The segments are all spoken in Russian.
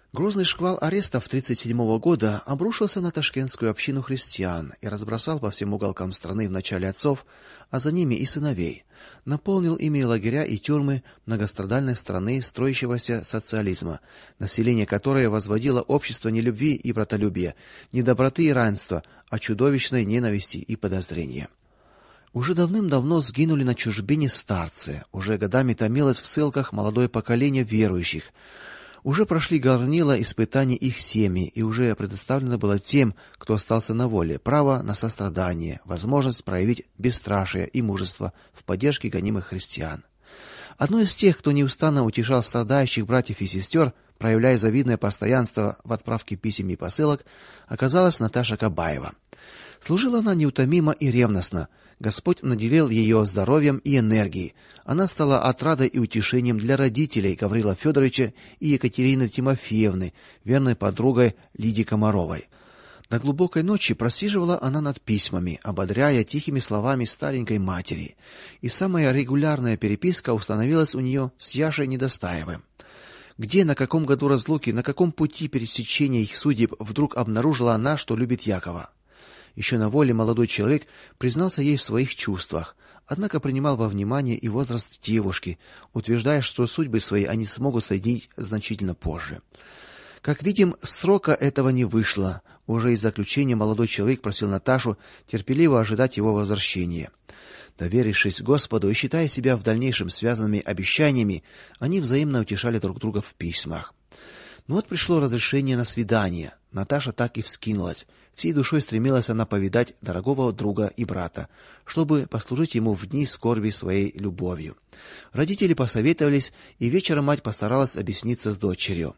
Грозный шквал арестов 1937 года обрушился на ташкентскую общину христиан и разбросал по всем уголкам страны вначале отцов, а за ними и сыновей. Наполнил ими лагеря и тюрьмы многострадальной страны строящегося социализма, население которой возводило общество не любви и братолюбия, не доброты и равенства, а чудовищной ненависти и подозрения. Уже давным-давно сгинули на чужбине старцы, уже годами томилось в ссылках молодое поколение верующих. Уже прошли горнила испытаний их семьи, и уже предоставлено было тем, кто остался на воле, право на сострадание, возможность проявить бесстрашие и мужество в поддержке гонимых христиан. Одной из тех, кто неустанно утешал страдающих братьев и сестер, проявляя завидное постоянство в отправке писем и посылок, оказалась Наташа Кабаева. Служила она неутомимо и ревностно. Господь наделил ее здоровьем и энергией. Она стала отрадой и утешением для родителей Гаврила Федоровича и Екатерины Тимофеевны, верной подругой Лидии Комаровой. До глубокой ночи просиживала она над письмами, ободряя тихими словами старенькой матери. И самая регулярная переписка установилась у нее с Яшей Недостаевым. Где, на каком году разлуки, на каком пути пересечения их судеб вдруг обнаружила она, что любит Якова. Еще на воле молодой человек признался ей в своих чувствах, однако принимал во внимание и возраст девушки, утверждая, что судьбы свои они смогут соединить значительно позже. Как видим, срока этого не вышло. Уже из заключения молодой человек просил Наташу терпеливо ожидать его возвращения. Доверившись Господу и считая себя в дальнейшем связанными обещаниями, они взаимно утешали друг друга в письмах. Но вот пришло разрешение на свидание. Наташа так и вскинулась. Всей душой стремилась она повидать дорогого друга и брата, чтобы послужить ему в дни скорби своей любовью. Родители посоветовались, и вечером мать постаралась объясниться с дочерью.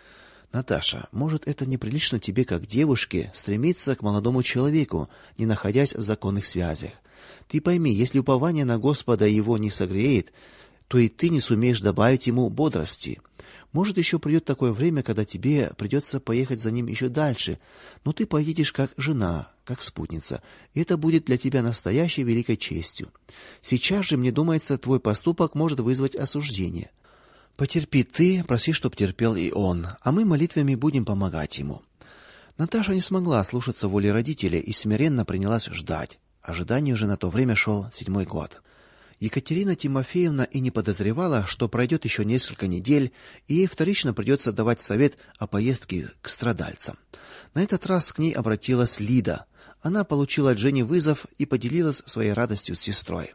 Наташа, может, это неприлично тебе, как девушке, стремиться к молодому человеку, не находясь в законных связях. Ты пойми, если упование на Господа его не согреет, то и ты не сумеешь добавить ему бодрости. Может, еще придет такое время, когда тебе придется поехать за ним еще дальше, но ты поедешь как жена, как спутница. И это будет для тебя настоящей великой честью. Сейчас же, мне думается, твой поступок может вызвать осуждение. Потерпи ты, проси, чтоб терпел и он, а мы молитвами будем помогать ему. Наташа не смогла слушаться воли родителей и смиренно принялась ждать. Ожиданию же на то время шел 7-й год. Екатерина Тимофеевна и не подозревала, что пройдет еще несколько недель, и ей вторично придется давать совет о поездке к страдальцам. На этот раз к ней обратилась Лида. Она получила от Жени вызов и поделилась своей радостью с сестрой.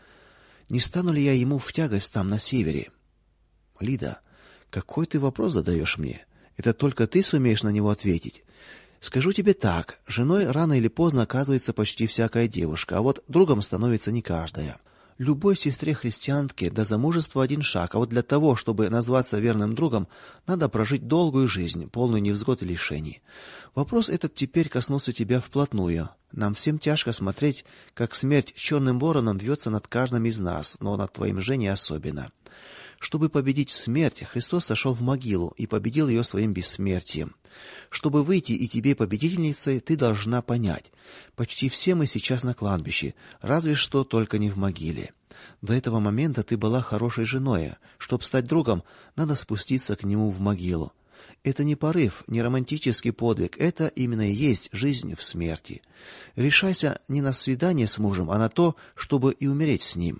Не стану ли я ему в тягость там на севере? Лида, какой ты вопрос задаешь мне? Это только ты сумеешь на него ответить. Скажу тебе так: женой рано или поздно оказывается почти всякая девушка, а вот другом становится не каждая. Любой сестре-христианке до замужества один шаг, а вот для того, чтобы назваться верным другом, надо прожить долгую жизнь, полную невзгод и лишений. Вопрос этот теперь коснулся тебя вплотную. Нам всем тяжко смотреть, как смерть черным вороном вьется над каждым из нас, но над твоим Женей особенно. Чтобы победить смерть, Христос сошел в могилу и победил ее своим бессмертием. Чтобы выйти и тебе победительницей, ты должна понять: почти все мы сейчас на кладбище, разве что только не в могиле. До этого момента ты была хорошей женой. Чтобы стать другом, надо спуститься к нему в могилу. Это не порыв, не романтический подвиг, это именно и есть жизнь в смерти. Решайся не на свидание с мужем, а на то, чтобы и умереть с ним.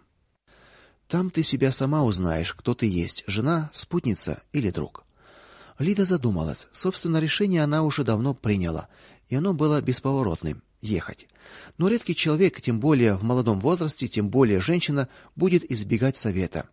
Там ты себя сама узнаешь, кто ты есть: жена, спутница или друг. Лида задумалась. Собственно, решение она уже давно приняла, и оно было бесповоротным ехать. Но редкий человек, тем более в молодом возрасте, тем более женщина, будет избегать совета.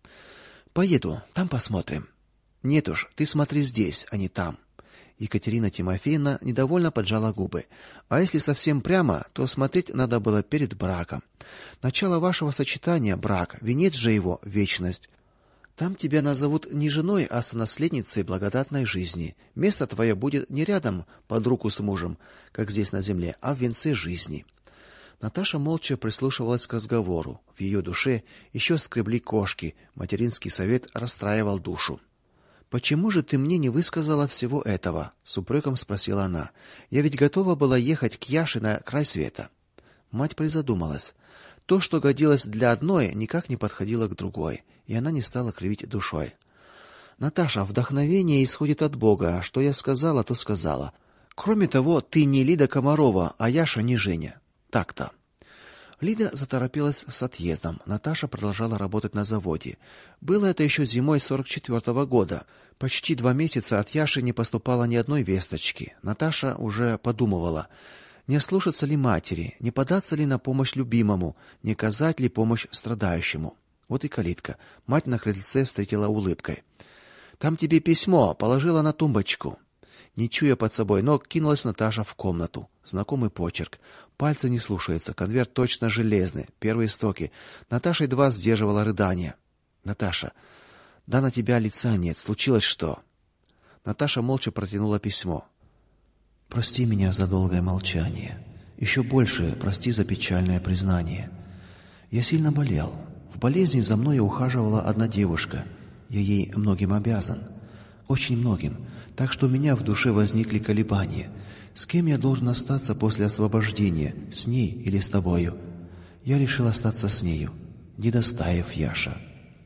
Поеду, там посмотрим. Нет уж, ты смотри здесь, а не там. Екатерина Тимофеевна недовольно поджала губы. А если совсем прямо, то смотреть надо было перед браком. Начало вашего сочетания брак, венец же его вечность. Там тебя назовут не женой, а сонаследницей благодатной жизни. Место твое будет не рядом под руку с мужем, как здесь на земле, а в венце жизни. Наташа молча прислушивалась к разговору. В ее душе еще скребли кошки. Материнский совет расстраивал душу. Почему же ты мне не высказала всего этого? С упреком спросила она. Я ведь готова была ехать к Яше на край света. Мать призадумалась. То, что годилось для одной, никак не подходило к другой, и она не стала кривить душой. Наташа, вдохновение исходит от Бога. Что я сказала, то сказала. Кроме того, ты не Лида Комарова, а Яша не Женя. Так-то. Лида заторопилась с отъездом. Наташа продолжала работать на заводе. Было это еще зимой 44-го года. Почти 2 месяца от Яши не поступало ни одной весточки. Наташа уже подумывала, не ослушаться ли матери, не податься ли на помощь любимому, не оказать ли помощь страдающему. Вот и калитка. Мать на крыльце встретила улыбкой. Там тебе письмо, положила на тумбочку. Не чуя под собой ног, кинулась Наташа в комнату. Знакомый почерк. Пальцы не слушаются, конверт точно железный. Первые строки. Наташа едва сдерживала рыдания. Наташа, да на тебя лица нет. Случилось что? Наташа молча протянула письмо. Прости меня за долгое молчание. Еще больше прости за печальное признание. Я сильно болел. В болезни за мной ухаживала одна девушка. Я ей многим обязан. Очень многим. Так что у меня в душе возникли колебания. С кем я должен остаться после освобождения? С ней или с тобою? Я решил остаться с нею. Недостаев Яша.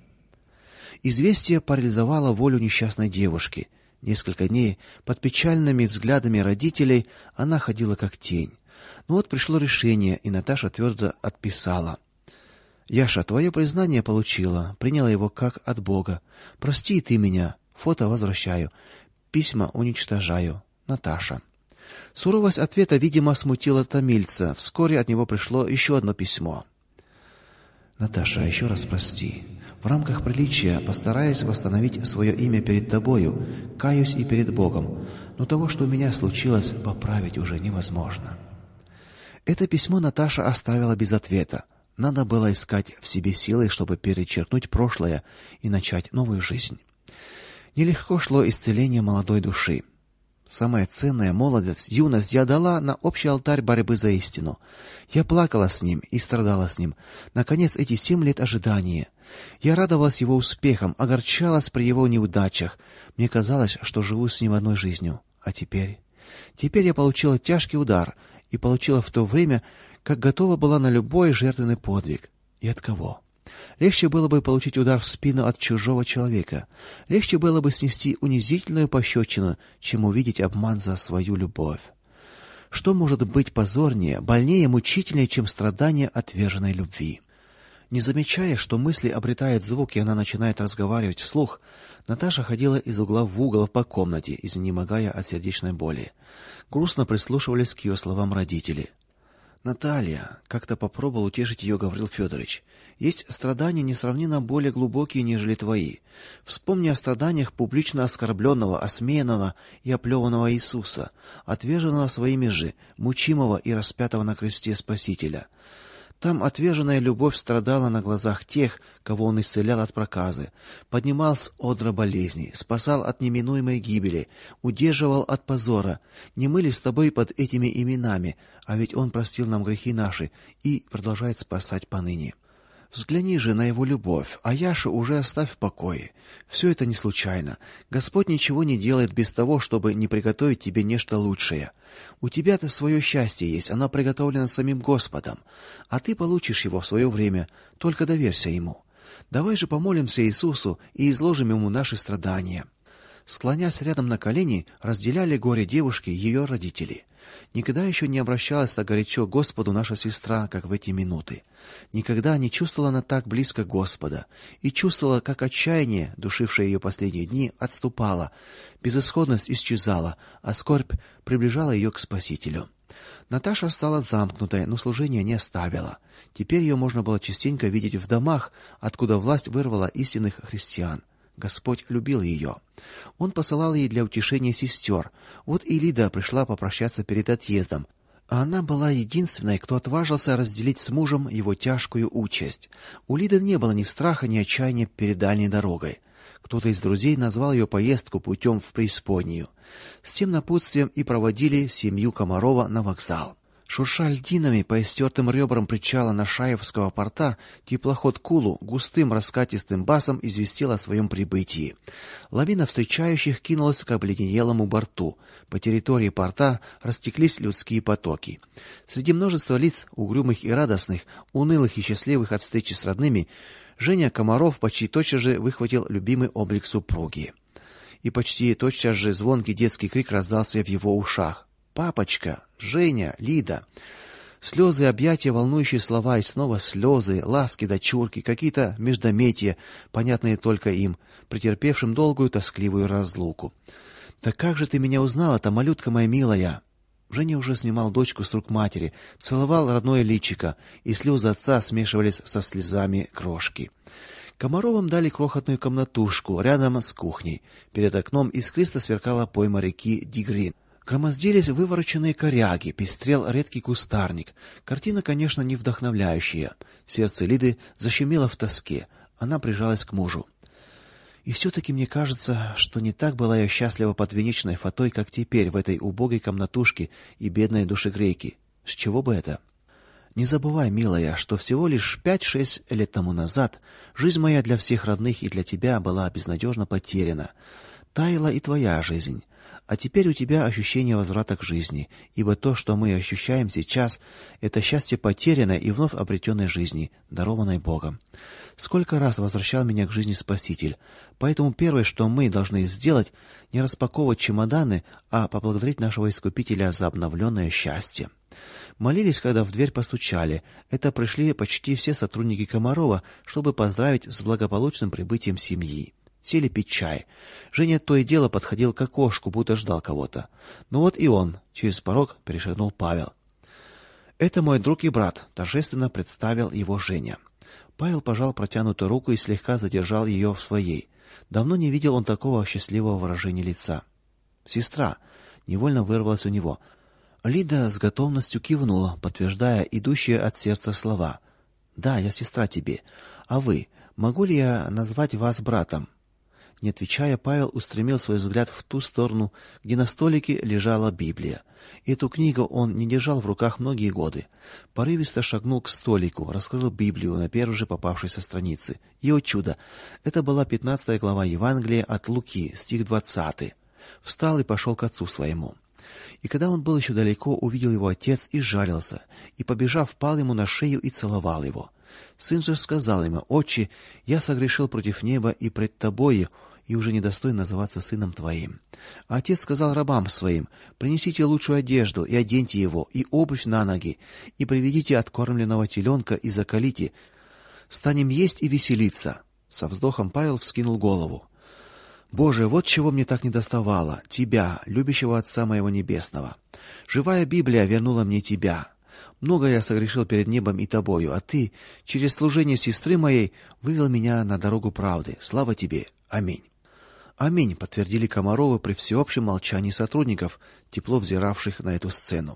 Известие парализовало волю несчастной девушки. Несколько дней под печальными взглядами родителей она ходила как тень. Но вот пришло решение, и Наташа твердо отписала. Яша, твое признание получила, приняла его как от Бога. Прости и ты меня. Фото возвращаю. Письма уничтожаю. Наташа. Суровость ответа, видимо, смутила томильца. Вскоре от него пришло еще одно письмо. Наташа, еще раз прости. В рамках приличия постараюсь восстановить свое имя перед тобою, каюсь и перед Богом, но того, что у меня случилось, поправить уже невозможно. Это письмо Наташа оставила без ответа. Надо было искать в себе силы, чтобы перечеркнуть прошлое и начать новую жизнь. Нелегко шло исцеление молодой души. Самое ценное, молодость, юность я дала на общий алтарь борьбы за истину. Я плакала с ним и страдала с ним. Наконец, эти 7 лет ожидания. Я радовалась его успехам, огорчалась при его неудачах. Мне казалось, что живу с ним одной жизнью. А теперь я получила тяжкий удар, и получила в то время, как готова была на любой жертвенный подвиг. И от кого? Легче было бы получить удар в спину от чужого человека. Легче было бы снести унизительную пощечину, чем увидеть обман за свою любовь. Что может быть позорнее, больнее, мучительнее, чем страдание отверженной любви? Не замечая, что мысли обретают звук, и она начинает разговаривать вслух, Наташа ходила из угла в угол по комнате, изнемогая от сердечной боли. Грустно прислушивались к ее словам родители. Наталья, как-то попробовал утешить ее Гаврил Федорович. Есть страдания несравненно более глубокие, нежели твои. Вспомни о страданиях публично оскорбленного, осмеянного и оплеванного Иисуса, отверженного своими же, мучимого и распятого на кресте Спасителя. Там отверженная любовь страдала на глазах тех, кого он исцелял от проказы, поднимал с одра болезней, спасал от неминуемой гибели, удерживал от позора. Не мы ли с тобой под этими именами, а ведь он простил нам грехи наши и продолжает спасать поныне. Взгляни же на его любовь, а Яшу уже оставь в покое. Все это не случайно. Господь ничего не делает без того, чтобы не приготовить тебе нечто лучшее. У тебя-то свое счастье есть, оно приготовлено самим Господом, а ты получишь его в свое время, только доверься ему. Давай же помолимся Иисусу и изложим ему наши страдания. Склонясь рядом на колени, разделяли горе девушки ее родители. Никогда еще не обращалась так горячо к Господу наша сестра, как в эти минуты. Никогда не чувствовала она так близко Господа и чувствовала, как отчаяние, душившее ее последние дни, отступало, безысходность исчезала, а скорбь приближала ее к Спасителю. Наташа стала замкнутой, но служение не оставила. Теперь ее можно было частенько видеть в домах, откуда власть вырвала истинных христиан. Господь любил ее. Он посылал ей для утешения сестер. Вот и Лида пришла попрощаться перед отъездом. А она была единственной, кто отважился разделить с мужем его тяжкую участь. У Лиды не было ни страха, ни отчаяния перед дальней дорогой. Кто-то из друзей назвал ее поездку путем в преисподнюю. С тем напутствием и проводили семью Комарова на вокзал. Шурша льдинами по истертым ребрам причала Нашаевского порта, теплоход Кулу густым раскатистым басом известил о своем прибытии. Лавина встречающих кинулась к обледенелому борту. По территории порта растеклись людские потоки. Среди множества лиц, угрюмых и радостных, унылых и счастливых от встречи с родными, Женя Комаров почти тотчас же выхватил любимый облик супруги. и почти тотчас же звонкий детский крик раздался в его ушах. Папочка, Женя, Лида. Слезы, объятия, волнующие слова и снова слезы, ласки дочурки, какие-то междометия, понятные только им, претерпевшим долгую тоскливую разлуку. Да как же ты меня узнала-то, малютка моя милая? Женя уже снимал дочку с рук матери, целовал родное личико, и слезы отца смешивались со слезами крошки. Комаровым дали крохотную комнатушку рядом с кухней. Перед окном искристо сверкала пойма реки Дигрин. Громоздились вывороченные коряги, пестрел редкий кустарник. Картина, конечно, не вдохновляющая. Сердце Лиды защемило в тоске. Она прижалась к мужу. И все таки мне кажется, что не так была я счастлива под венечной фатой, как теперь в этой убогой комнатушке и бедной душегрейке. С чего бы это? Не забывай, милая, что всего лишь 5-6 лет тому назад жизнь моя для всех родных и для тебя была безнадежно потеряна. Таяла и твоя жизнь. А теперь у тебя ощущение возврата к жизни, ибо то, что мы ощущаем сейчас, это счастье потерянной и вновь обретенной жизни, дарованной Богом. Сколько раз возвращал меня к жизни Спаситель. Поэтому первое, что мы должны сделать, не распаковывать чемоданы, а поблагодарить нашего Искупителя за обновленное счастье. Молились, когда в дверь постучали. Это пришли почти все сотрудники Комарова, чтобы поздравить с благополучным прибытием семьи. Сели пить чай. Женя то и дело подходил к окошку, будто ждал кого-то. Но вот и он, через порог перешагнул Павел. Это мой друг и брат, торжественно представил его Женя. Павел пожал протянутую руку и слегка задержал ее в своей. Давно не видел он такого счастливого выражения лица. Сестра, невольно вырвалось у него. Лида с готовностью кивнула, подтверждая идущие от сердца слова. Да, я сестра тебе. А вы, могу ли я назвать вас братом? Не отвечая, Павел устремил свой взгляд в ту сторону, где на столике лежала Библия. Эту книгу он не держал в руках многие годы. Порывисто шагнул к столику, раскрыл Библию на первой же попавшейся странице. И, о чудо, это была 15 глава Евангелия от Луки, стих 20. Встал и пошел к отцу своему. И когда он был еще далеко, увидел его отец и сжалился, и, побежав, пал ему на шею и целовал его. Сын же сказал ему: «Отче, я согрешил против неба и пред тобою, и уже недостоин называться сыном твоим». А отец сказал рабам своим: «Принесите лучшую одежду и оденьте его, и обувь на ноги, и приведите откормленного теленка и заколите. Станем есть и веселиться». Со вздохом Павел вскинул голову. Боже, вот чего мне так недоставало: тебя, любящего Отца моего небесного. Живая Библия вернула мне тебя. Много я согрешил перед небом и тобою, а ты через служение сестры моей вывел меня на дорогу правды. Слава тебе. Аминь. Аминь, подтвердили Комаровы при всеобщем молчании сотрудников, тепло взиравших на эту сцену.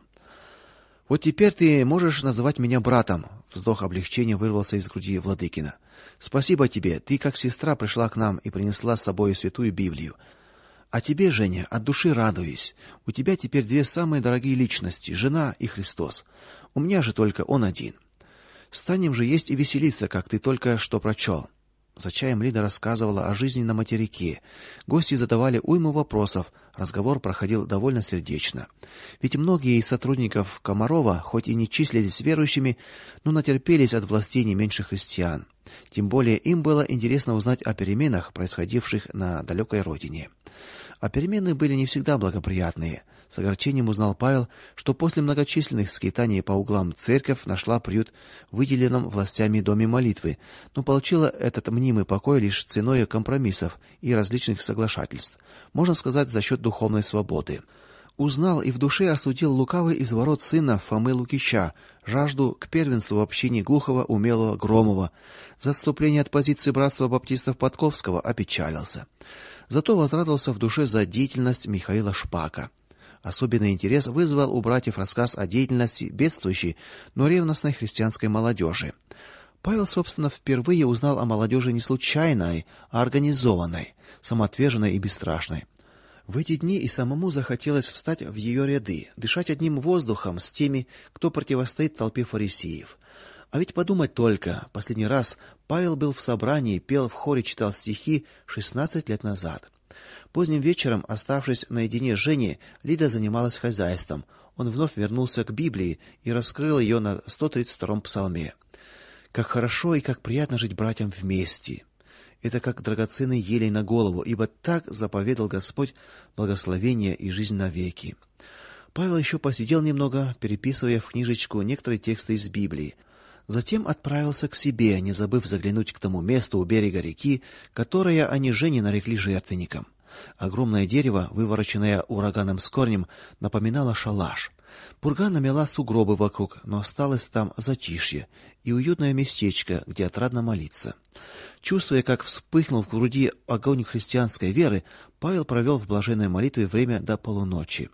Вот теперь ты можешь называть меня братом. Вздох облегчения вырвался из груди Владыкина. Спасибо тебе. Ты как сестра пришла к нам и принесла с собой святую Библию. А тебе, Женя, от души радуюсь. У тебя теперь две самые дорогие личности: жена и Христос. У меня же только он один. Станем же есть и веселиться, как ты только что прочел. За чаем Лида рассказывала о жизни на материке. Гости задавали уйму вопросов, разговор проходил довольно сердечно. Ведь многие из сотрудников Комарова, хоть и не числились верующими, но натерпелись от властей не меньше христиан. Тем более им было интересно узнать о переменах, происходивших на далекой родине. А перемены были не всегда благоприятные. С огорчением узнал Павел, что после многочисленных скитаний по углам церковь нашла приют в выделенном властями доме молитвы, но получила этот мнимый покой лишь ценой компромиссов и различных соглашательств, можно сказать, за счет духовной свободы. Узнал и в душе осудил лукавый изворот сына Фомы Лукича, жажду к первенству в общине глухого, умелого Громова. За отступление от позиции братства баптистов Подковского опечалился. Зато возрадовался в душе за деятельность Михаила Шпака. Особенный интерес вызвал у братьев рассказ о деятельности бедствующей, но ревностной христианской молодежи. Павел, собственно, впервые узнал о молодежи не случайной, а организованной, самоотверженной и бесстрашной. В эти дни и самому захотелось встать в ее ряды, дышать одним воздухом с теми, кто противостоит толпе фарисеев. А ведь подумать только, последний раз Павел был в собрании, пел в хоре, читал стихи 16 лет назад. Поздним вечером, оставшись наедине с Женей, Лида занималась хозяйством. Он вновь вернулся к Библии и раскрыл ее на 132-м псалме. Как хорошо и как приятно жить братьям вместе. Это как драгоценный елей на голову, ибо так заповедал Господь благословение и жизнь навеки. Павел еще посидел немного, переписывая в книжечку некоторые тексты из Библии. Затем отправился к себе, не забыв заглянуть к тому месту у берега реки, которое они с Женей нарекли жертвенником. Огромное дерево, вывороченное ураганом с корнем, напоминало шалаш. Пурга намела сугробы вокруг, но осталось там затишье и уютное местечко, где отрадно молиться. Чувствуя, как вспыхнул в груди огонь христианской веры, Павел провел в блаженной молитве время до полуночи.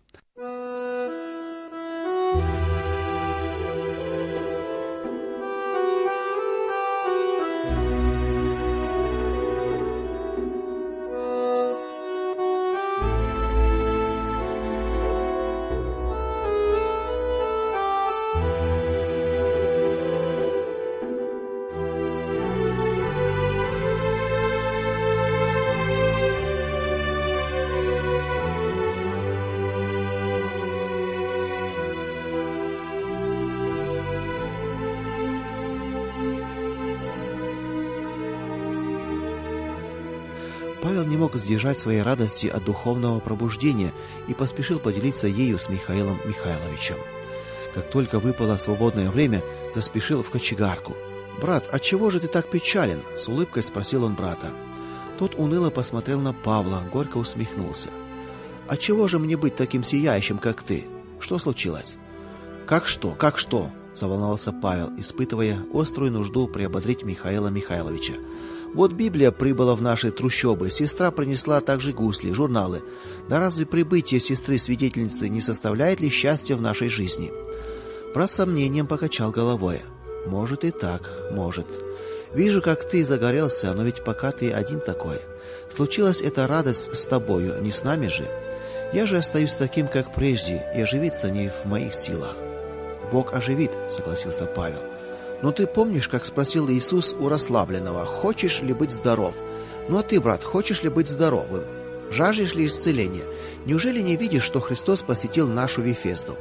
Павел не мог сдержать своей радости от духовного пробуждения и поспешил поделиться ею с Михаилом Михайловичем. Как только выпало свободное время, заспешил в кочегарку. "Брат, отчего же ты так печален?" с улыбкой спросил он брата. Тот уныло посмотрел на Павла, горько усмехнулся. "Отчего же мне быть таким сияющим, как ты? Что случилось?" Как что?" заволновался Павел, испытывая острую нужду приободрить Михаила Михайловича. "Вот Библия прибыла в наши трущобы, сестра принесла также гусли, журналы. Да разве прибытие сестры-свидетельницы не составляет ли счастья в нашей жизни?" Брат с сомнением покачал головой. "Может и так, может. Вижу, как ты загорелся, но ведь пока ты один такой. Случилась эта радость с тобою, не с нами же. Я же остаюсь таким, как прежде, и оживиться не в моих силах." "Бог оживит", согласился Павел. "Но ты помнишь, как спросил Иисус у расслабленного: хочешь ли быть здоров? Ну а ты, брат, хочешь ли быть здоровым? Жаждешь ли исцеления? Неужели не видишь, что Христос посетил нашу Вифезду?"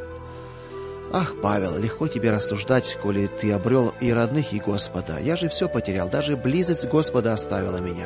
"Ах, Павел, легко тебе рассуждать, коли ты обрел и родных, и Господа. Я же все потерял, даже близость Господа оставила меня."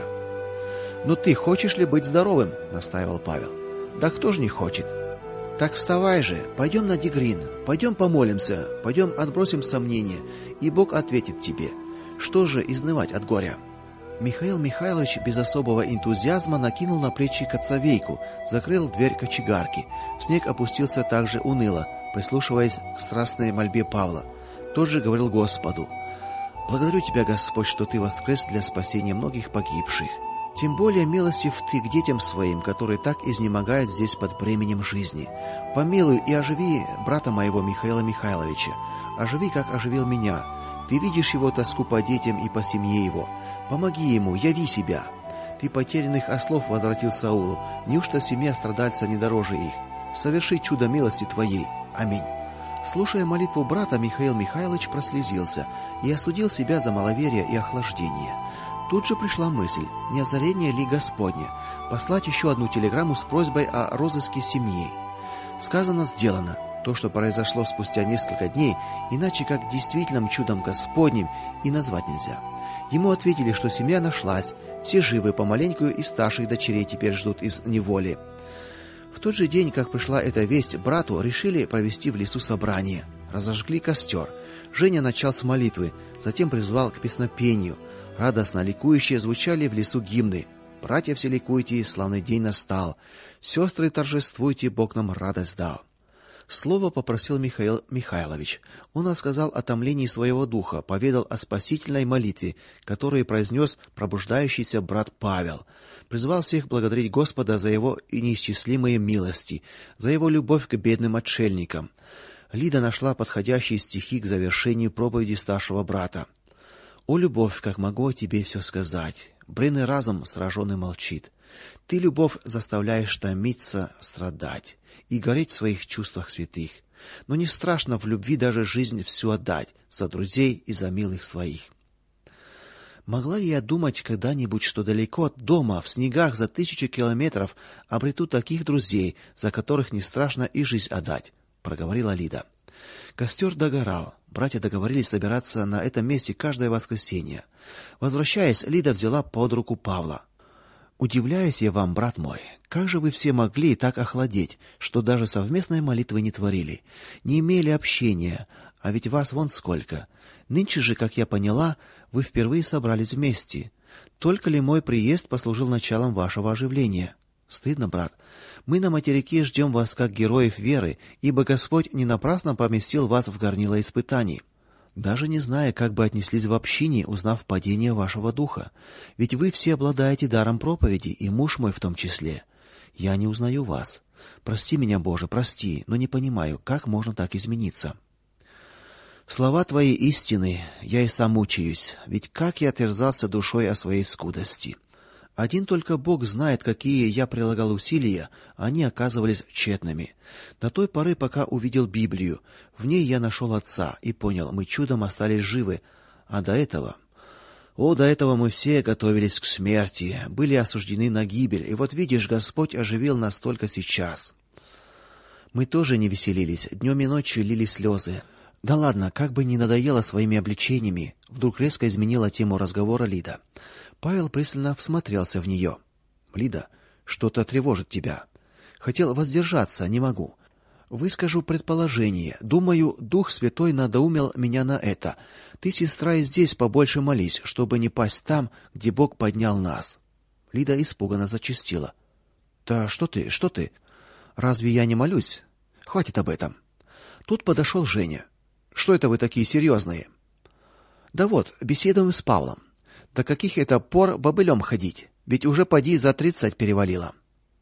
"Но ты хочешь ли быть здоровым?" настаивал Павел. "Да кто же не хочет? Так вставай же, пойдем на Дегрин, пойдем помолимся, пойдем отбросим сомнения, и Бог ответит тебе. Что же изнывать от горя?" Михаил Михайлович без особого энтузиазма накинул на плечи кацавейку, закрыл дверь кочегарки. В снег опустился также уныло, прислушиваясь к страстной мольбе Павла. Тот же говорил Господу: "Благодарю тебя, Господь, что ты воскрес для спасения многих погибших. Тем более милостив ты к детям своим, которые так изнемогают здесь под бременем жизни. Помилуй и оживи брата моего Михаила Михайловича. Оживи, как оживил меня. Ты видишь его тоску по детям и по семье его. Помоги ему, яви себя. Ты потерянных ослов возвратил Саулу. Неужто семья страдальца не дороже их? Соверши чудо милости твоей. Аминь." Слушая молитву брата, Михаил Михайлович прослезился и осудил себя за маловерие и охлаждение. Тут же пришла мысль: не озарение ли Господне послать еще одну телеграмму с просьбой о розыске семьи. Сказано, сделано. То, что произошло спустя несколько дней, иначе как действительным чудом Господним и назвать нельзя. Ему ответили, что семья нашлась, все живы, помаленькую и старших дочерей теперь ждут из неволи. В тот же день, как пришла эта весть, брату решили провести в лесу собрание. Разожгли костер. Женя начал с молитвы, затем призвал к песнопению. Радостно ликующие звучали в лесу гимны. «Братья все ликуйте, славный день настал. Сестры торжествуйте, Бог нам радость дал». Слово попросил Михаил Михайлович. Он рассказал о томлении своего духа, поведал о спасительной молитве, которую произнес пробуждающийся брат Павел. Призвал всех благодарить Господа за его неисчислимые милости, за его любовь к бедным отшельникам. Лида нашла подходящие стихи к завершению проповеди старшего брата. «О, любовь, как могу о тебе все сказать, бренный разум сраженный молчит. Ты, любовь, заставляешь томиться, страдать и гореть в своих чувствах святых. Но не страшно в любви даже жизнь всю отдать за друзей и за милых своих». Могла ли я думать когда-нибудь, что далеко от дома, в снегах за 1000 километров, обрету таких друзей, за которых не страшно и жизнь отдать, проговорила Лида. Костер догорал. Братья договорились собираться на этом месте каждое воскресенье. Возвращаясь, Лида взяла под руку Павла. Удивляюсь я вам, брат мой, как же вы все могли так охладеть, что даже совместной молитвы не творили, не имели общения, а ведь вас вон сколько. Нынче же, как я поняла, вы впервые собрались вместе. Только ли мой приезд послужил началом вашего оживления? Стыдно, брат. Мы на материке ждем вас как героев веры, ибо Господь не напрасно поместил вас в горнило испытаний. Даже не зная, как бы отнеслись в общине, узнав падение вашего духа. Ведь вы все обладаете даром проповеди, и муж мой в том числе. Я не узнаю вас. Прости меня, Боже, прости, но не понимаю, как можно так измениться. Слова твои истины, я и сам мучаюсь, ведь как я терзался душой о своей скудости. Один только Бог знает, какие я прилагал усилия, они оказывались тщетными. До той поры, пока увидел Библию, в ней я нашел Отца и понял, мы чудом остались живы, а до этого мы все готовились к смерти, были осуждены на гибель, и вот видишь, Господь оживил нас только сейчас. Мы тоже не веселились, днем и ночью лили слезы. Да ладно, как бы ни надоело своими обличениями, вдруг резко изменила тему разговора Лида. Павел пристально всмотрелся в нее. Лида, что-то тревожит тебя. Хотел воздержаться, не могу. Выскажу предположение. Думаю, Дух Святой надоумил меня на это. Ты, сестра, и здесь побольше молись, чтобы не пасть там, где Бог поднял нас. Лида испуганно зачастила. Да что ты? Разве я не молюсь? Хватит об этом. Тут подошел Женя. Что это вы такие серьезные? Да вот, беседуем с Павлом. До каких это пор бобылем ходить? Ведь уже поди за 30 перевалило.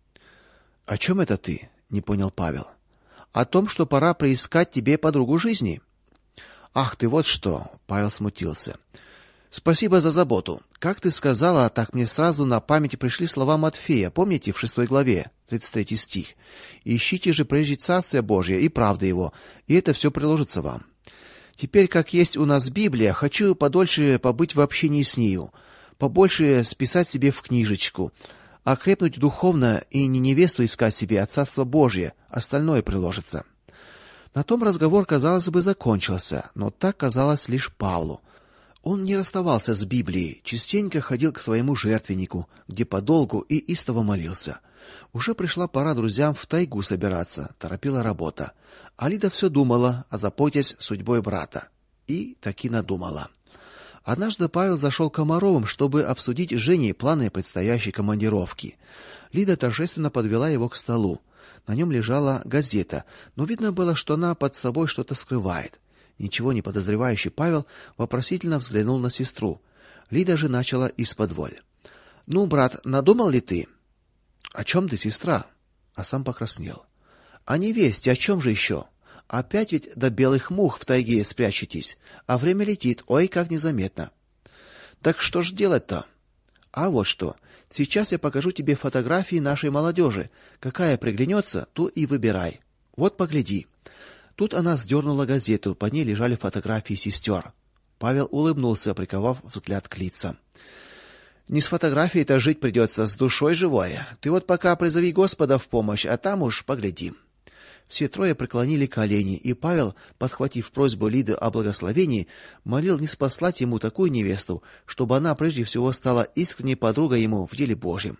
О чем это ты? Не понял Павел. О том, что пора поискать тебе подругу жизни. Ах ты вот что, Павел смутился. Спасибо за заботу. Как ты сказала, так мне сразу на память пришли слова Матфея. Помните, в 6 главе, 33 стих. Ищите же прежде Царствие Божие и правды его, и это все приложится вам. Теперь, как есть у нас Библия, хочу подольше побыть в общении с нею, побольше списать себе в книжечку, окрепнуть духовно и не невесту искать себе, а Царство Божие, остальное приложится. На том разговор, казалось бы, закончился, но так казалось лишь Павлу. Он не расставался с Библией, частенько ходил к своему жертвеннику, где подолгу и истово молился. Уже пришла пора друзьям в тайгу собираться, торопила работа. А Лида все думала, озаботясь судьбой брата. И таки надумала. Однажды Павел зашел к Комаровым, чтобы обсудить с Женей планы предстоящей командировки. Лида торжественно подвела его к столу. На нем лежала газета, но видно было, что она под собой что-то скрывает. Ничего не подозревающий Павел вопросительно взглянул на сестру. Лида же начала исподволь. Ну, брат, надумал ли ты? О чем ты, сестра? А сам покраснел. О невесте, о чем же еще? Опять ведь до белых мух в тайге спрячетесь, а время летит, ой, как незаметно. Так что ж делать-то? А вот что. Сейчас я покажу тебе фотографии нашей молодежи. Какая приглянется, ту и выбирай. Вот погляди. Тут она сдернула газету, под ней лежали фотографии сестер. Павел улыбнулся, приковав взгляд к лицам. Не с фотографией-то жить придется, с душой живой. Ты вот пока призови Господа в помощь, а там уж поглядим. Все трое преклонили колени, и Павел, подхватив просьбу Лиды о благословении, молил ниспослать ему такую невесту, чтобы она прежде всего стала искренней подругой ему в деле Божьем.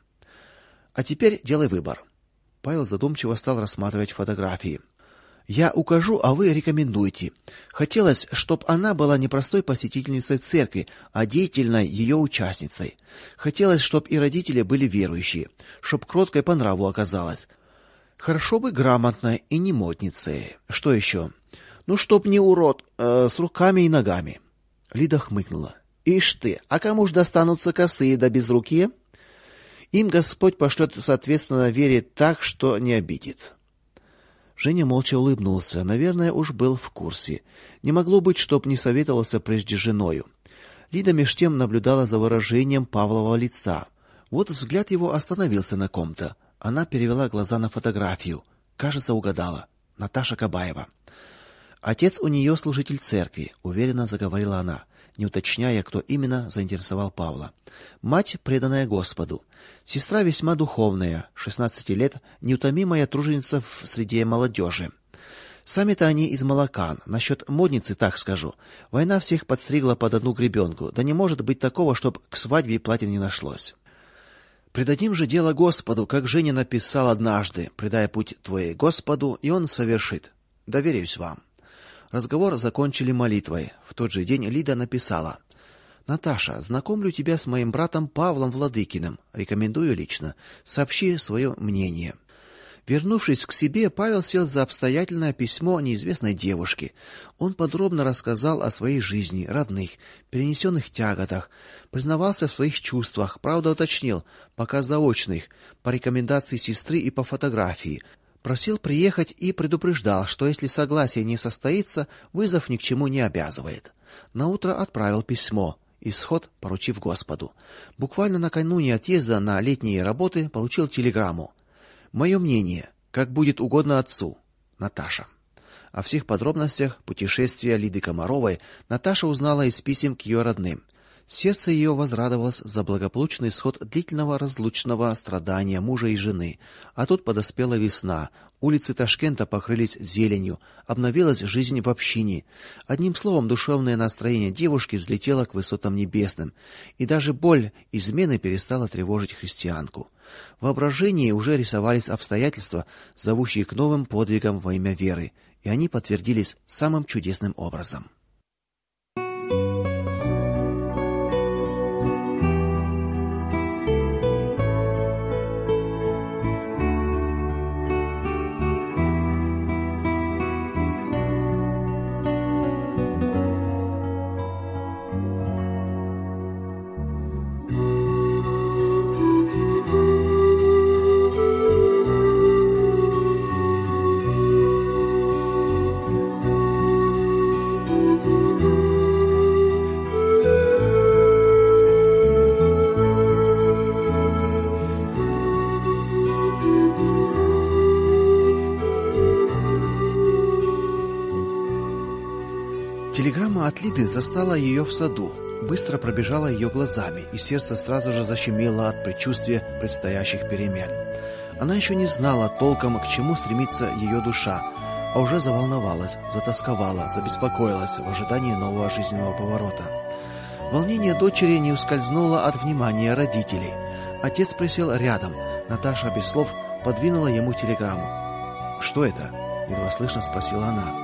А теперь делай выбор. Павел задумчиво стал рассматривать фотографии. Я укажу, а вы рекомендуйте. Хотелось, чтоб она была не простой посетительницей церкви, а деятельной ее участницей. Хотелось, чтоб и родители были верующие, чтоб кроткой по нраву оказалась. Хорошо бы грамотной и не модницей. Что еще? Ну, чтоб не урод, с руками и ногами. Лида хмыкнула. Ишь ты, а кому ж достанутся косые да безрукие? Им Господь пошлет соответственно вере так, что не обидит. Женя молча улыбнулся, наверное, уж был в курсе. Не могло быть, чтоб не советовался прежде с женою. Лида меж тем наблюдала за выражением Павлова лица. Вот взгляд его остановился на ком-то. Она перевела глаза на фотографию. Кажется, угадала. Наташа Кабаева. Отец у нее служитель церкви, уверенно заговорила она, не уточняя, кто именно заинтересовал Павла. Мать преданная Господу. Сестра весьма духовная, 16 лет, неутомимая труженица в среде молодежи. Сами-то они из Малакан. Насчет модницы так скажу. Война всех подстригла под одну гребенку. Да не может быть такого, чтоб к свадьбе платья не нашлось. Предадим же дело Господу, как Женя написал однажды: «Предай путь твой Господу, и он совершит». Доверюсь вам. Разговор закончили молитвой. В тот же день Лида написала: Наташа, знакомлю тебя с моим братом Павлом Владыкиным. Рекомендую лично. Сообщи свое мнение. Вернувшись к себе, Павел сел за обстоятельное письмо неизвестной девушки. Он подробно рассказал о своей жизни, родных, перенесенных тяготах, признавался в своих чувствах, правда уточнил, пока заочных, по рекомендации сестры и по фотографии. Просил приехать и предупреждал, что если согласие не состоится, вызов ни к чему не обязывает. Наутро отправил письмо, исход поручив Господу. Буквально накануне отъезда на летние работы получил телеграмму: «Мое мнение, как будет угодно отцу. Наташа». О всех подробностях путешествия Лиды Комаровой Наташа узнала из писем к ее родным. Сердце ее возрадовалось за благополучный исход длительного разлучного страдания мужа и жены. А тут подоспела весна. Улицы Ташкента покрылись зеленью, обновилась жизнь в общине. Одним словом, душевное настроение девушки взлетело к высотам небесным, и даже боль измены перестала тревожить христианку. В воображении уже рисовались обстоятельства, зовущие к новым подвигам во имя веры, и они подтвердились самым чудесным образом. Телеграмма от Лиды застала ее в саду, быстро пробежала ее глазами, и сердце сразу же защемило от предчувствия предстоящих перемен. Она еще не знала толком, к чему стремится ее душа, а уже заволновалась, затосковала, забеспокоилась в ожидании нового жизненного поворота. Волнение дочери не ускользнуло от внимания родителей. Отец присел рядом. Наташа без слов подвинула ему телеграмму. «Что это?» — едва слышно спросила она.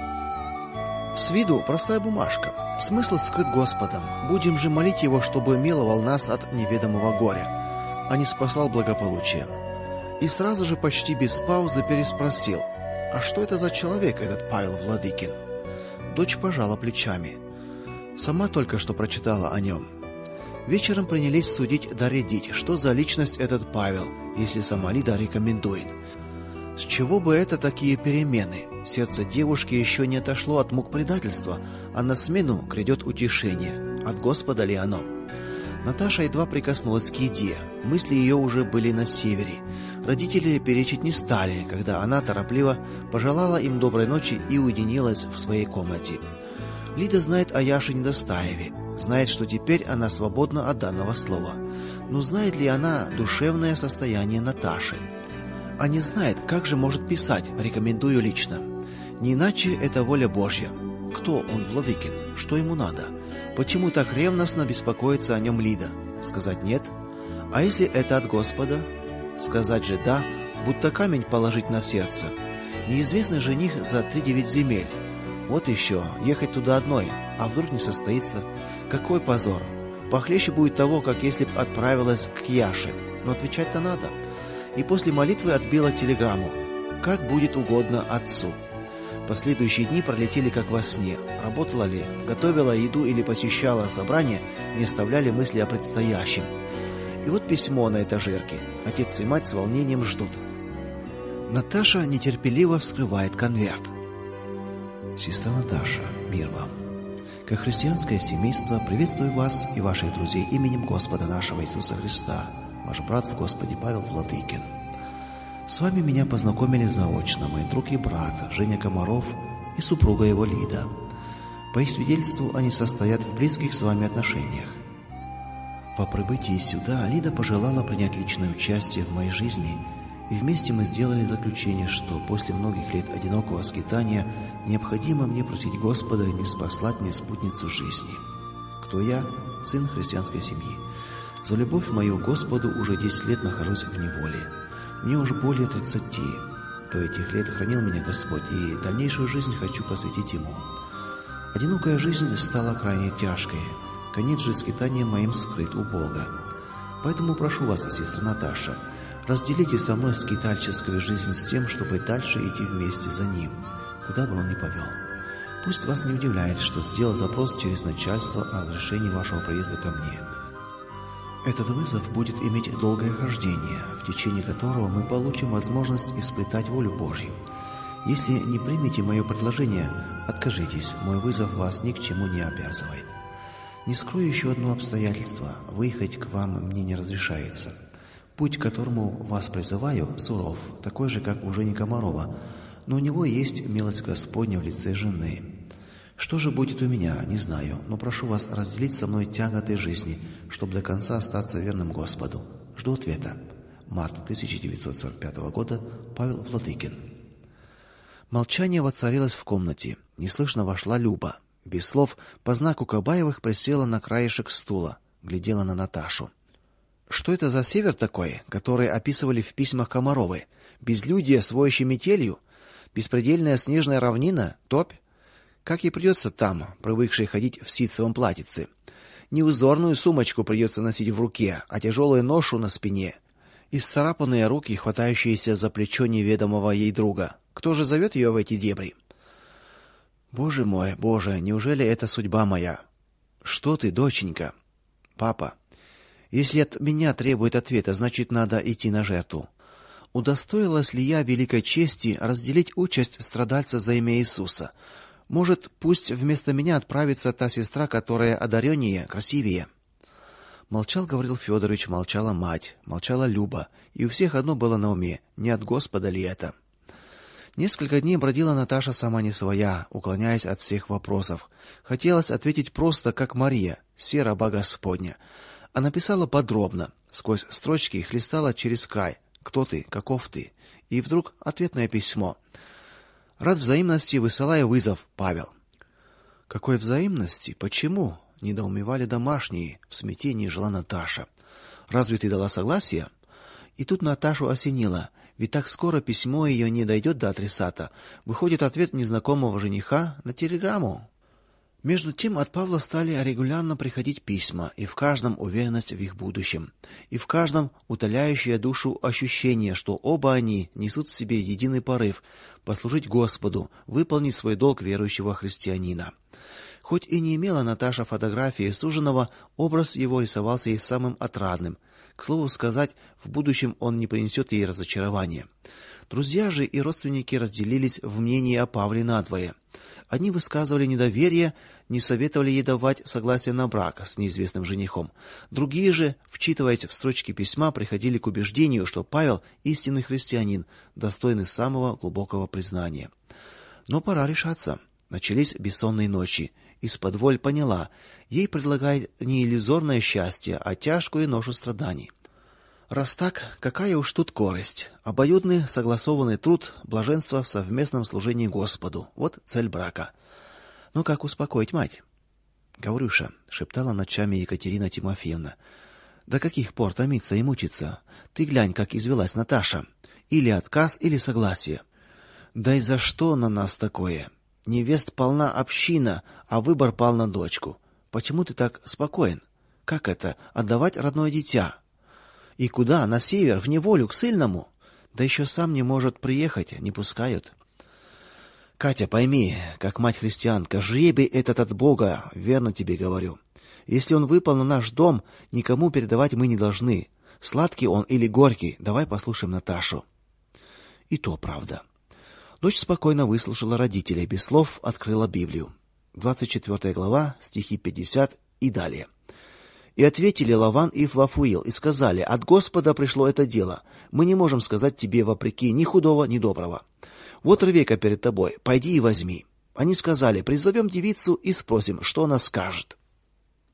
С виду простая бумажка. Смысл скрыт Господом. Будем же молить Его, чтобы миловал нас от неведомого горя, а не спасал благополучием. И сразу же почти без паузы переспросил: «А что это за человек, этот Павел Владыкин?» Дочь пожала плечами. Сама только что прочитала о нем. Вечером принялись судить да рядить, что за личность этот Павел, если сама Лида рекомендует. С чего бы это такие перемены? Сердце девушки еще не отошло от мук предательства, а на смену грядет утешение. От Господа ли оно? Наташа едва прикоснулась к еде. Мысли ее уже были на севере. Родители перечить не стали, когда она торопливо пожелала им доброй ночи и уединилась в своей комнате. Лида знает о Яше Недостаеве, знает, что теперь она свободна от данного слова. Но знает ли она душевное состояние Наташи? А не знает, как же может писать: «Рекомендую лично». Не иначе это воля Божья. Кто он, Владыкин? Что ему надо? Почему так ревностно беспокоится о нем Лида? Сказать нет? А если это от Господа? Сказать же да, будто камень положить на сердце. Неизвестный жених за 3-9 земель. Вот еще, ехать туда одной, а вдруг не состоится? Какой позор! Похлеще будет того, как если б отправилась к Яше. Но отвечать-то надо. И после молитвы отбила телеграмму: «Как будет угодно отцу». Последующие дни пролетели как во сне. Работала ли, готовила еду или посещала собрания, не оставляли мысли о предстоящем. И вот письмо на этажерке. Отец и мать с волнением ждут. Наташа нетерпеливо вскрывает конверт. «Сестра Наташа, мир вам. Как христианское семейство приветствую вас и ваших друзей именем Господа нашего Иисуса Христа. Ваш брат в Господе Павел Владыкин. С вами меня познакомили заочно мой друг и брат Женя Комаров и супруга его Лида. По их свидетельству, они состоят в близких с вами отношениях. По прибытии сюда Лида пожелала принять личное участие в моей жизни И вместе мы сделали заключение, что после многих лет одинокого скитания необходимо мне просить Господа не спаслать мне спутницу жизни. Кто я? Сын христианской семьи. За любовь мою к Господу уже 10 лет нахожусь в неволе. Мне уже более 30. До этих лет хранил меня Господь, и дальнейшую жизнь хочу посвятить Ему. Одинокая жизнь стала крайне тяжкой. Конец же скитания моим скрыт у Бога. Поэтому прошу вас, сестра Наташа, разделите со мной скитальческую жизнь с тем, чтобы дальше идти вместе за Ним, куда бы Он ни повел. Пусть вас не удивляет, что сделал запрос через начальство о разрешении вашего проезда ко мне. Этот вызов будет иметь долгое хождение, в течение которого мы получим возможность испытать волю Божью. Если не примете мое предложение, откажитесь, мой вызов вас ни к чему не обязывает. Не скрою еще одно обстоятельство: выехать к вам мне не разрешается. Путь, к которому вас призываю, суров, такой же, как у Жени Комарова, но у него есть милость Господня в лице жены. Что же будет у меня, не знаю, но прошу вас разделить со мной тяготы жизни, чтобы до конца остаться верным Господу. Жду ответа. Март 1945 года. Павел Владыкин. Молчание воцарилось в комнате. Неслышно вошла Люба. Без слов, по знаку Кабаевых присела на краешек стула, глядела на Наташу. Что это за север такой, который описывали в письмах Комаровой? Безлюдье с воющей метелью? Беспредельная снежная равнина? Топь? Как ей придется там, привыкшей ходить в ситцевом платьице? Не узорную сумочку придется носить в руке, а тяжелую ношу на спине. Исцарапанные руки, хватающиеся за плечо неведомого ей друга. Кто же зовет ее в эти дебри? Боже мой, Боже, неужели это судьба моя? Что ты, доченька? Папа, если от меня требует ответа, значит, надо идти на жертву. Удостоилась ли я великой чести разделить участь страдальца за имя Иисуса? Может, пусть вместо меня отправится та сестра, которая одареннее, красивее. Молчал Гаврил Федорович, молчала мать, молчала Люба, и у всех одно было на уме: не от Господа ли это? Несколько дней бродила Наташа сама не своя, уклоняясь от всех вопросов. Хотелось ответить просто, как Мария: «Се раба Господня». А написала подробно, сквозь строчки хлестала через край: «Кто ты? Каков ты?» И вдруг ответное письмо. Рад взаимности, высылая вызов, Павел. Какой взаимности? Почему? Недоумевали домашние, в смятении жила Наташа. Разве ты дала согласие? И тут Наташу осенило: ведь так скоро письмо ее не дойдет до адресата. Выходит, ответ незнакомого жениха на телеграмму. Между тем от Павла стали регулярно приходить письма, и в каждом уверенность в их будущем, и в каждом утоляющее душу ощущение, что оба они несут в себе единый порыв послужить Господу, выполнить свой долг верующего христианина. Хоть и не имела Наташа фотографии суженого, образ его рисовался ей самым отрадным. К слову сказать, в будущем он не принесет ей разочарования. Друзья же и родственники разделились в мнении о Павле надвое. Одни высказывали недоверие, не советовали ей давать согласие на брак с неизвестным женихом. Другие же, вчитываясь в строчки письма, приходили к убеждению, что Павел истинный христианин, достойный самого глубокого признания. Но пора решаться. Начались бессонные ночи. Исподволь поняла: ей предлагают не иллюзорное счастье, а тяжкую ношу страданий. Раз так, какая уж тут корость? Обоюдный согласованный труд, блаженство в совместном служении Господу. Вот цель брака. Но как успокоить мать? Гаврюша, шептала ночами Екатерина Тимофеевна. До каких пор томиться и мучиться? Ты глянь, как извелась Наташа. Или отказ, или согласие. Да и за что на нас такое? Невест полна община, а выбор пал на дочку. Почему ты так спокоен? Как это отдавать родное дитя? И куда? На север, в неволю, к ссыльному? Да еще сам не может приехать, не пускают. Катя, пойми, как мать-христианка, жребий этот от Бога, верно тебе говорю. Если он выпал на наш дом, никому передавать мы не должны. Сладкий он или горький, давай послушаем Наташу. И то правда. Дочь спокойно выслушала родителей, без слов открыла Библию. 24 глава, стихи 50 и далее. И ответили Лаван и Фавуил и сказали: от Господа пришло это дело. Мы не можем сказать тебе вопреки ни худого, ни доброго. Вот Ревека перед тобой, пойди и возьми. Они сказали: призовем девицу и спросим, что она скажет.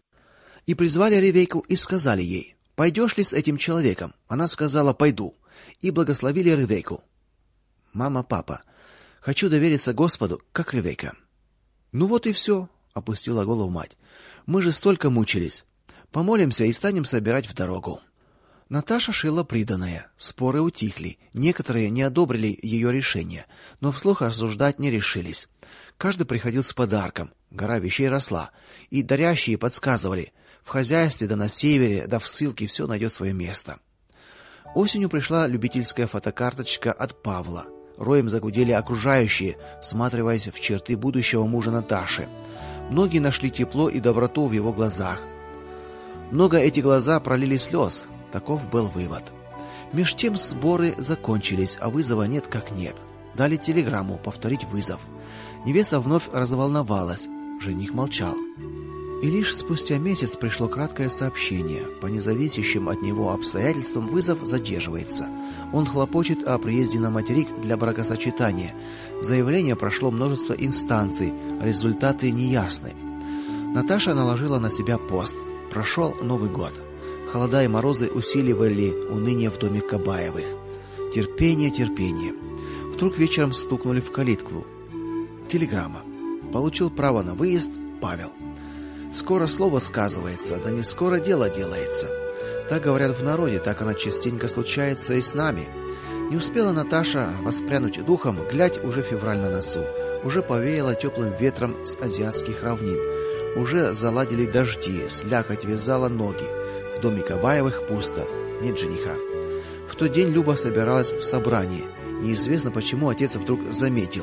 И призвали Ревеку и сказали ей: пойдешь ли с этим человеком? Она сказала: пойду. и благословили Ревекку. Мама, папа, хочу довериться Господу, как Ревекка. Ну вот и все, опустила голову мать. Мы же столько мучились. Помолимся и станем собирать в дорогу. Наташа шила приданое. Споры утихли. Некоторые не одобрили ее решение, но вслух рассуждать не решились. Каждый приходил с подарком. Гора вещей росла, и дарящие подсказывали: в хозяйстве да на севере, да в ссылке все найдет свое место. Осенью пришла любительская фотокарточка от Павла. Роем загудели окружающие, всматриваясь в черты будущего мужа Наташи. Многие нашли тепло и доброту в его глазах. Много эти глаза пролили слез. Таков был вывод. Меж тем сборы закончились, а вызова нет как нет. Дали телеграмму повторить вызов. Невеста вновь разволновалась, жених молчал. И лишь спустя месяц пришло краткое сообщение: по независящим от него обстоятельствам вызов задерживается. Он хлопочет о приезде на материк для бракосочетания. Заявление прошло множество инстанций, результаты неясны. Наташа наложила на себя пост. Прошел Новый год. Холода и морозы усиливали уныние в доме Кабаевых. Терпение, терпение. Вдруг вечером стукнули в калитку. Телеграмма. Получил право на выезд Павел. Скоро слово сказывается, да не скоро дело делается. Так говорят в народе, так оно частенько случается и с нами. Не успела Наташа воспрянуть духом, глядь, уже февраль на носу. Уже повеяло теплым ветром с азиатских равнин. Уже заладили дожди, слякоть вязала ноги. В доме Кабаевых пусто, нет жениха. В тот день Люба собиралась в собрание. Неизвестно почему отец вдруг заметил: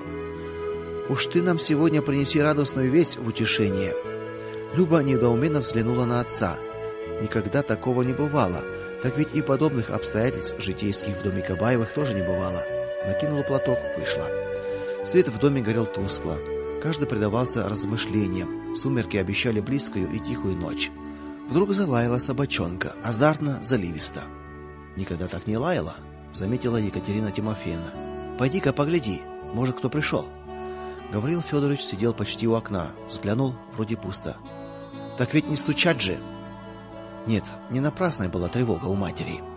"Уж ты нам сегодня принеси радостную весть в утешение". Люба недоуменно взглянула на отца. Никогда такого не бывало. Так ведь и подобных обстоятельств житейских в доме Кабаевых тоже не бывало. Накинула платок, вышла. Свет в доме горел тускло. Каждый предавался размышлениям. Сумерки обещали близкую и тихую ночь. Вдруг залаяла собачонка, азартно, заливисто. Никогда так не лаяла, заметила Екатерина Тимофеевна. Пойди-ка погляди, может, кто пришел. Гаврил Федорович сидел почти у окна, взглянул, вроде пусто. Так ведь не стучать же. Нет, не напрасной была тревога у матери.